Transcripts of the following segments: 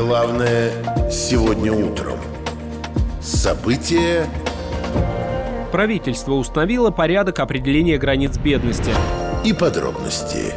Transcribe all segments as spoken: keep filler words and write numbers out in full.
Главное сегодня утром. События. Правительство установило порядок определения границ бедности. И подробности.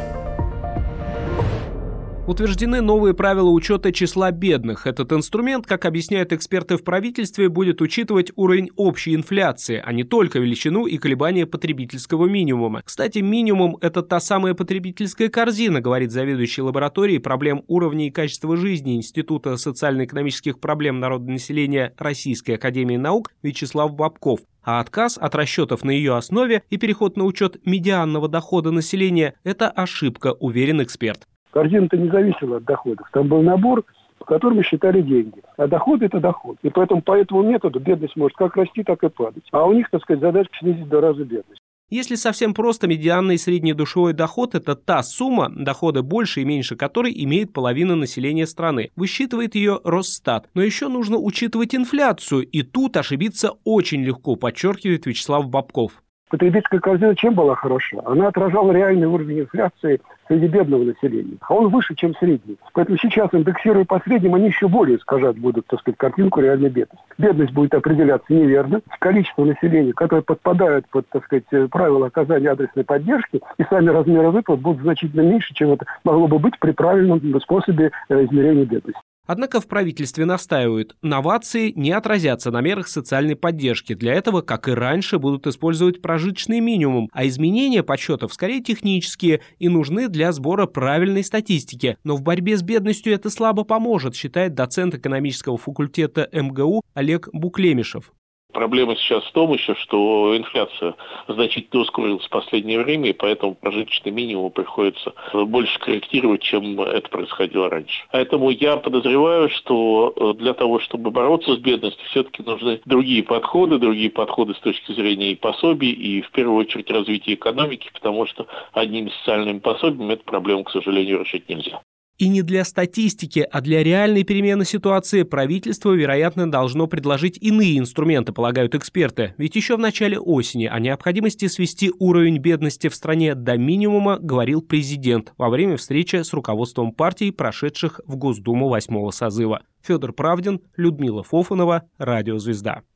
Утверждены новые правила учета числа бедных. Этот инструмент, как объясняют эксперты в правительстве, будет учитывать уровень общей инфляции, а не только величину и колебания потребительского минимума. Кстати, минимум – это та самая потребительская корзина, говорит заведующий лабораторией проблем уровня и качества жизни Института социально-экономических проблем народонаселения Российской академии наук Вячеслав Бобков. А отказ от расчетов на ее основе и переход на учет медианного дохода населения – это ошибка, уверен эксперт. Корзина-то не зависела от доходов. Там был набор, по которому считали деньги. А доход – это доход. И поэтому по этому методу бедность может как расти, так и падать. А у них, так сказать, задача снизить в два раза бедность. Если совсем просто, медианный и средний душевой доход – это та сумма, доходы больше и меньше которой имеет половина населения страны. Высчитывает ее Росстат. Но еще нужно учитывать инфляцию. И тут ошибиться очень легко, подчеркивает Вячеслав Бобков. Потребительская корзина чем была хороша? Она отражала реальный уровень инфляции среди бедного населения. А он выше, чем средний. Поэтому сейчас, индексируя по средним, они еще более искажать будут, так сказать, картинку реальной бедности. Бедность будет определяться неверно. Количество населения, которое подпадает под, так сказать, правила оказания адресной поддержки, и сами размеры выплат будут значительно меньше, чем это могло бы быть при правильном способе измерения бедности. Однако в правительстве настаивают, новации не отразятся на мерах социальной поддержки. Для этого, как и раньше, будут использовать прожиточный минимум, а изменения подсчетов скорее технические и нужны для сбора правильной статистики. Но в борьбе с бедностью это слабо поможет, считает доцент экономического факультета эм гэ у Олег Буклемишев. Проблема сейчас в том еще, что инфляция значительно ускорилась в последнее время, и поэтому прожиточный минимум приходится больше корректировать, чем это происходило раньше. Поэтому я подозреваю, что для того, чтобы бороться с бедностью, все-таки нужны другие подходы, другие подходы с точки зрения и пособий, и в первую очередь развития экономики, потому что одними социальными пособиями эту проблему, к сожалению, решить нельзя. И не для статистики, а для реальной перемены ситуации правительство, вероятно, должно предложить иные инструменты, полагают эксперты. Ведь еще в начале осени о необходимости свести уровень бедности в стране до минимума говорил президент во время встречи с руководством партий, прошедших в Госдуму восьмого созыва. Федор Правдин, Людмила Фофанова, Радио Звезда.